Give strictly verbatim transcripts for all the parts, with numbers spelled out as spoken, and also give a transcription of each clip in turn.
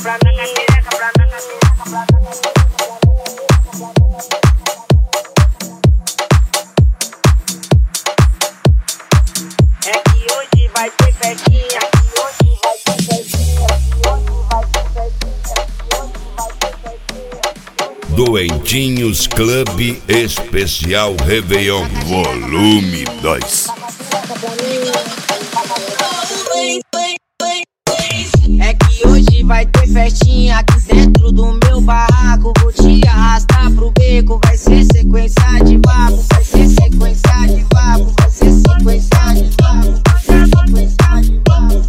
pra mim, xereca pra mim. É que hoje vai ter festinha, que hoje vai ter festinha, que hoje vai ter festinha, que hoje vai ter festinha. Doentinhos Clube Especial Réveillon Volume dois. É que hoje vai ter festinha aqui dentro do meu barraco. Vou te arrastar pro beco, vai ser sequência de vapo, vai ser sequência de vapo, vai ser sequência de vapo, vai ser sequência de vapo.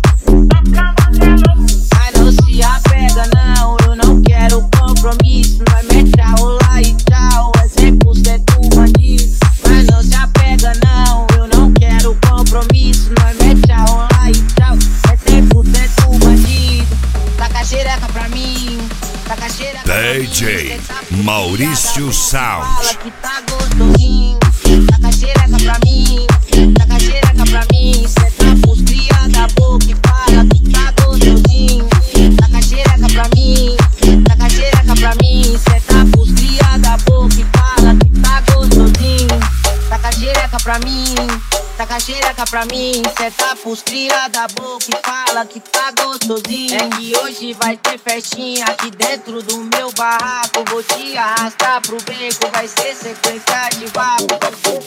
Mas não se apega não, eu não quero compromisso. Nós mete a rolar e tchau, é cem por cento bandido. Mas não se apega não, eu não quero compromisso. Nós mete a rolar e tchau, é cem por cento bandido. Taca a xereca pra mim, taca a xereca pra mim. D J Maurício Sound. Fala que tá gostosinho, taca a xereca pra mim, taca a xereca pra mim. Cê tá pros cria da boca e fala que tá gostosinho. Taca a xereca pra mim, taca a xereca pra mim. Cê tá pros cria da boca e fala que tá gostosinho. Taca a xereca pra mim, taca a xereca pra mim. Cê tá pros cria da boca e fala que tá gostosinho. É que hoje vai ter festinha aqui dentro do meu barraco. Vou te arrastar pro beco, vai ser sequência de vapo.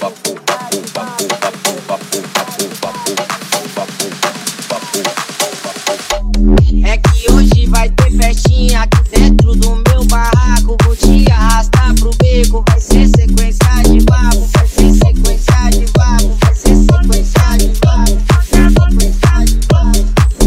É que hoje vai ter festinha aqui dentro do meu barraco. Vou te arrastar pro beco, vai ser sequência de vapo, vai ser sequência de vapo, vai ser sequência de vapo, vai ser sequência de vapo.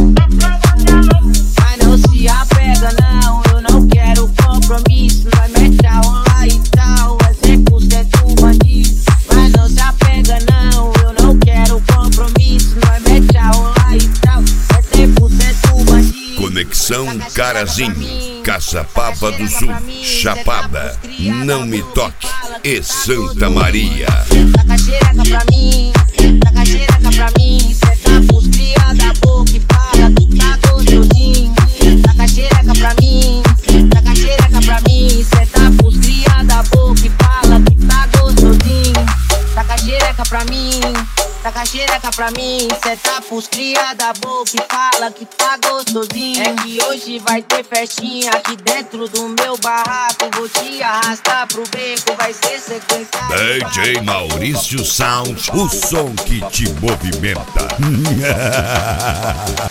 Mas não se apega não, eu não quero compromisso. Nós mete a rolar e tal, é cem por cento bandido. Mas não se apega não, eu não quero compromisso. Nós mete a rolar e tal, é cem por cento bandido. Conexão Carazinho, Caçapava do Sul, Chapada, Não Me Toque e Santa Maria. Taca a xereca pra mim, taca a xereca pra mim. Cê tá pros cria da boca e fala que tá gostosinho. Taca a xereca pra mim, taca a xereca pra mim. Cê tá pros cria da boca e fala que tá gostosinho. Taca a xereca pra mim, taca a xereca pra mim. Cê tá pros cria da boca e fala que tá gostosinho. É que hoje vai ter festinha aqui dentro do meu barraco. Vou te arrastar pro beco, vai ser sequência. D J Maurício Sound, o som que te movimenta.